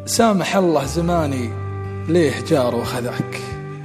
سامح الله زماني ليه جار وخذاك،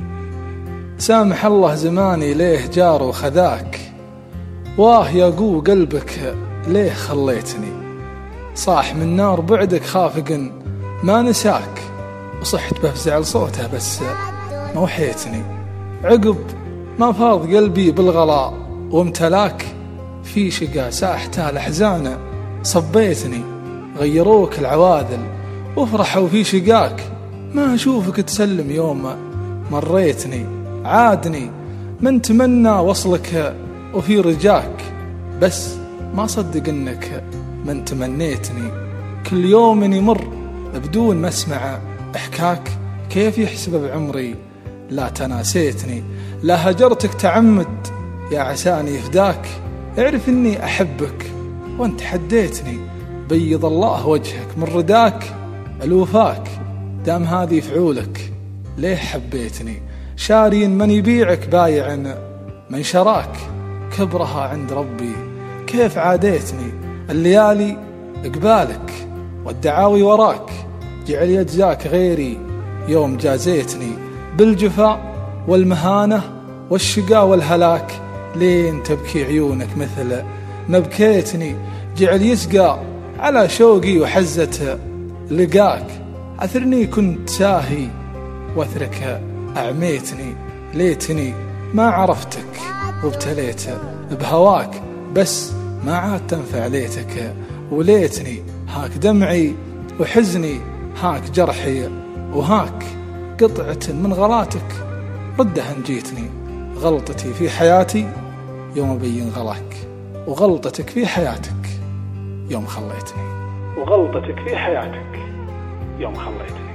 سامح الله زماني ليه جار وخذاك، واه يا قو قلبك ليه خليتني، صاح من نار بعدك خافق ما نساك، وصحت بفزع لصوته بس ما وحيتني، عقب ما فاض قلبي بالغلاء وامتلاك، في شقا ساحتها الأحزان صبيتني، غيروك العواذل وافرحوا في شقاك، ما أشوفك تسلم يوم مريتني، عادني من تمنى وصلك وفي رجاك، بس ما صدق انك من تمنيتني، كل يوم يمر بدون ما اسمع احكاك، كيف يحسب بعمري لا تناسيتني، لا هجرتك تعمد يا عساني يفداك، اعرف اني احبك وانت حديتني، بيض الله وجهك من رداك، الوفاك دام هذه فعولك ليه حبيتني، شاري من يبيعك بايع من شراك، كبرها عند ربي كيف عاديتني، الليالي قبالك والدعاوي وراك، جعل يجزاك غيري يوم جازيتني، بالجفاء والمهانة والشقاء والهلاك، لين تبكي عيونك مثل ما بكيتني، جعل يسقى على شوقي وحزة لقاك، عثرني كنت ساهي واثرك أعميتني، ليتني ما عرفتك وابتليت بهواك، بس ما عاد تنفع ليتك وليتني، هاك دمعي وحزني هاك جرحي، وهاك قطعة من غلاتك ردها نجيتني، غلطتي في حياتي يوم أبين غلاك، وغلطتك في حياتك يوم خليتني، وغلطتك في حياتك يوم خليتني.